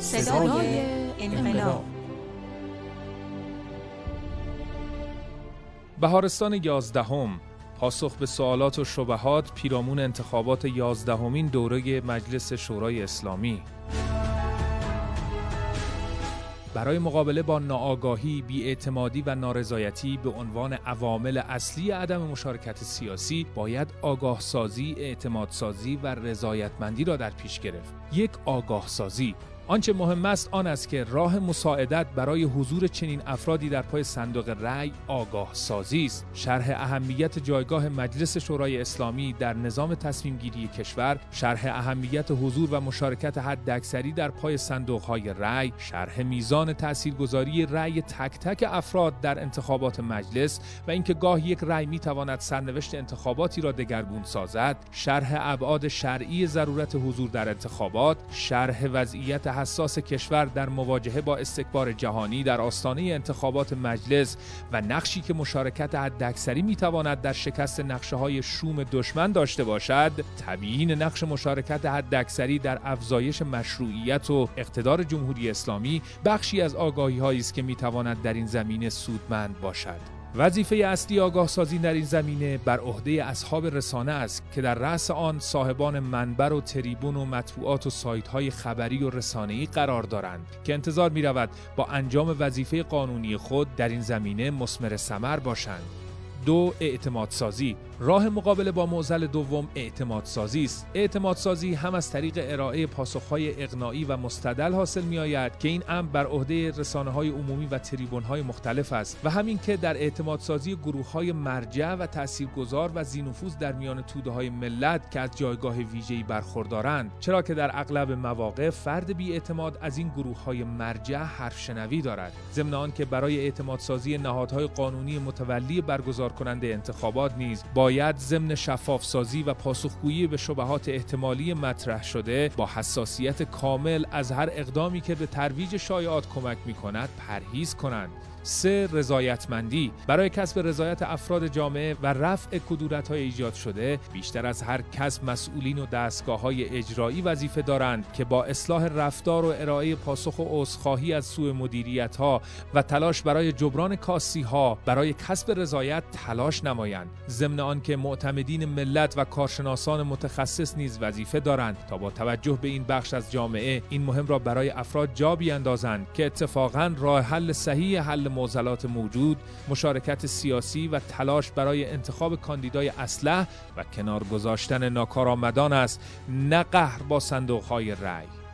صدای انقلاب. بهارستان 11 پاسخ به سوالات و شبهات پیرامون انتخابات 11مین دوره مجلس شورای اسلامی. برای مقابله با ناآگاهی، بی‌اعتمادی و نارضایتی به عنوان عوامل اصلی عدم مشارکت سیاسی، باید آگاهسازی، اعتمادسازی و رضایتمندی را در پیش گرفت. یک آگاهسازی. آنچه مهم است آن است که راه مساعدت برای حضور چنین افرادی در پای صندوق رأی آگاه سازی است. شرح اهمیت جایگاه مجلس شورای اسلامی در نظام تصمیم گیری کشور، شرح اهمیت حضور و مشارکت حداکثری در پای صندوق‌های رأی، شرح میزان تاثیرگذاری رأی تک تک افراد در انتخابات مجلس و اینکه گاه یک رأی میتواند سرنوشت انتخاباتی را دگرگون سازد، شرح ابعاد شرعی ضرورت حضور در انتخابات، شرح وضعیت حساس کشور در مواجهه با استکبار جهانی در آستانه انتخابات مجلس و نقشی که مشارکت حداکثری میتواند در شکست نقشه‌های شوم دشمن داشته باشد، تبیین نقش مشارکت حداکثری در افزایش مشروعیت و اقتدار جمهوری اسلامی بخشی از آگاهی‌هایی است که میتواند در این زمینه سودمند باشد. وظیفه اصلی آگاهسازی در این زمینه بر عهده اصحاب رسانه است که در رأس آن صاحبان منبر و تریبون و مطبوعات و سایت‌های خبری و رسانه‌ای قرار دارند که انتظار می‌رود با انجام وظیفه قانونی خود در این زمینه مثمر ثمر باشند. 2. اعتمادسازی. راه مقابله با معضل دوم اعتمادسازی است. اعتمادسازی هم از طریق ارائه پاسخ‌های اقناعی و مستدل حاصل می‌آید که این امر بر عهده رسانه‌های عمومی و تریبون‌های مختلف است و همین که در اعتمادسازی گروه‌های مرجع و تاثیرگذار و ذی‌نفوذ در میان توده‌های ملت که از جایگاه ویژه‌ای برخوردارند، چرا که در اغلب مواقع فرد بی‌اعتماد از این گروه‌های مرجع حرف شنوی دارد. ضمن آنکه برای اعتمادسازی نهادهای قانونی متولی برگزار کننده انتخابات نیز باید ضمن شفافسازی و پاسخگویی به شبهات احتمالی مطرح شده با حساسیت کامل از هر اقدامی که به ترویج شایعات کمک می‌کند پرهیز کنند. 3. رضایتمندی. برای کسب رضایت افراد جامعه و رفع کدورت‌های ایجاد شده، بیشتر از هر کس مسئولین و دستگاه‌های اجرایی وظیفه دارند که با اصلاح رفتار و ارائه پاسخ و عذرخواهی از سوء مدیریت‌ها و تلاش برای جبران کاستی‌ها برای کسب رضایت تلاش نمایند. ضمن آنکه معتمدین ملت و کارشناسان متخصص نیز وظیفه دارند تا با توجه به این بخش از جامعه این مهم را برای افراد جا بیندازند که اتفاقاً راه حل صحیح حل معضلات موجود، مشارکت سیاسی و تلاش برای انتخاب کاندیدای اصلح و کنار گذاشتن ناکارآمدان است، نه قهر با صندوق‌های رأی.